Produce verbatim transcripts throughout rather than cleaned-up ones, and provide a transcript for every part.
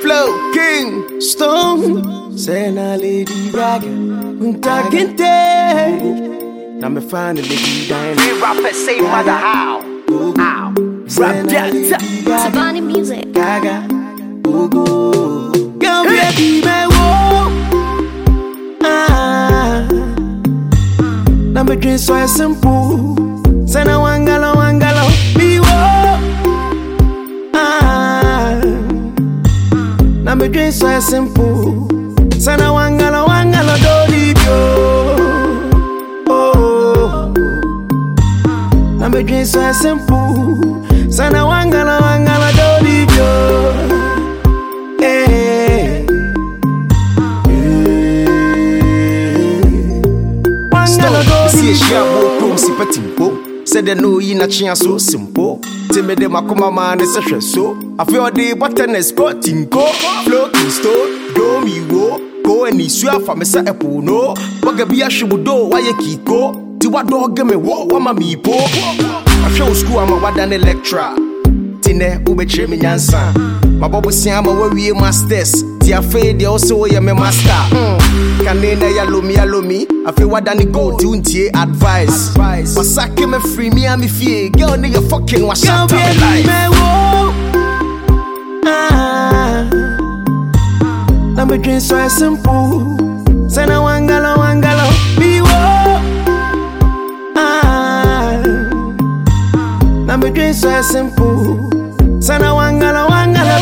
Flow King Stone. Say na Lady Gaga. Untaginte. Now me find a Lady Diana. We rappers say mother how. How? Rap that. Savani music. Gaga. Girl, baby, me wo. Ah. Now me drink so simple. Say na wangalo wangalo. Me wo. Ah. Now me drink so simple. Say na wangalo wangalo do leave yo. Oh. Now me drink so simple. Say na wangalo wangalo do leave yo. Said they know you not chance so simple. Tell me them a come man is a so. I feel the button is sporting go. Flow King Stone, do me wo. Go and issue for me say epo no. Waga be a shubudo why you kiko. Ti wa dog me wo wa ma mi po. I show school I'm a wadan lecturer. Tine ube che me nyansa. My bubble say I'm a we masters. Ti afraid they also ya me master. Kanena ya lomi ya lomi. I feel what Danny go to untie advice. Masake me free me and me fear. Girl nigga fucking wash out of my life. Ah. Now me drink so simple. Say na wangalo wangalo. Me wo. Ah. Now me drink so simple. Say na wangalo wangalo.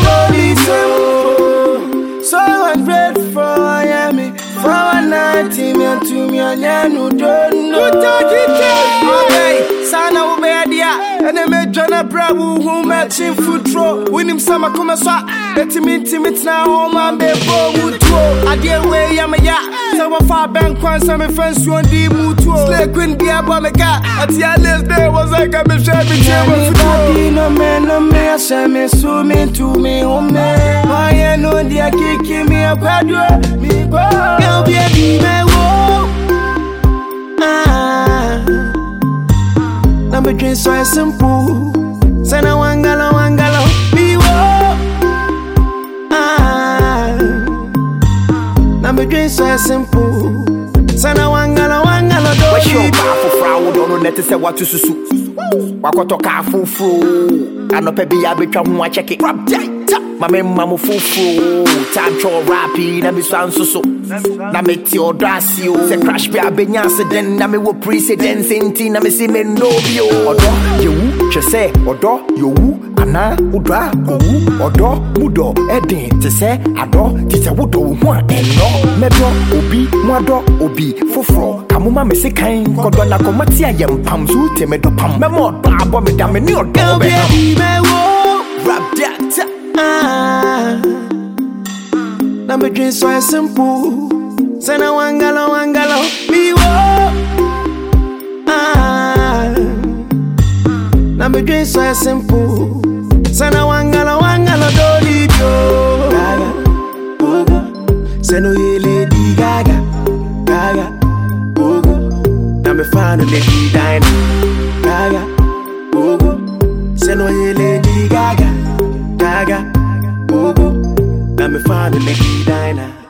So I'm grateful, yeah me. For a night, me and to me and ya no don't know. Okay, sana ubeadia. And I met John Abrabu who met him food throw. When him sama come so, let him intimate now home and be wood throw. I dear way I'm a ya. So far bank one some friends you on the mood throw. Slay queen be a bomb At the last day was like a bishop. No man, no man, I say me so me to me home. I know they kicking me a quadro. Me go. Baby, me wo. Ah. Now me drink so simple. Say na wangalo wangalo. Me wo. Ah. Now me drink so simple. Say na wangalo wangalo. What's your powerful frown? Don't know let say what to susu. Wakoto ka fufu. Anope bi abetwa ho a check it. Rap tight. Mame mamu fufu. Time cho rapi na mi so so. Na me ti odasio. Se crash be abenya se den na me wo precedence enti na me si me nobio. Odo yewu che se odo yowu ana udra owu odo mudo edin te se ado ti se wodo ho a eno. Medo obi modo obi foforo kamuma me se kan kodo na komati ayem pam so te medo pam. Me mo abo me da me ni odo be. Rap that. Ah. Now me drink so simple. Say na wangalo wangalo. Me wo. Ah. Now me drink so simple. Say na wangalo wangalo do leave yo. Gaga, ogo. Say no ye Lady Gaga, Gaga, ogo. Now me find a Lady Diana. Gaga, ogo. Say no ye Lady Gaga, Gaga, ogo. Now me find a Lady Diana.